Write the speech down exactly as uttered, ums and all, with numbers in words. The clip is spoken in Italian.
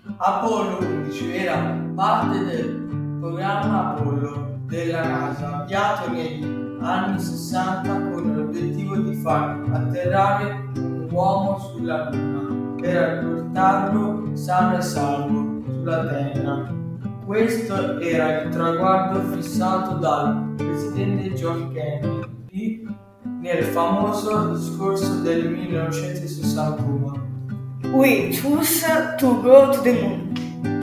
Apollo undici era parte del programma Apollo della NASA, avviato negli anni sessanta con l'obiettivo di far atterrare un uomo sulla Luna per portarlo sano e salvo sulla Terra. Questo era il traguardo fissato dal presidente John Kennedy nel famoso discorso del millenovecentosessantuno. We choose to go to the moon.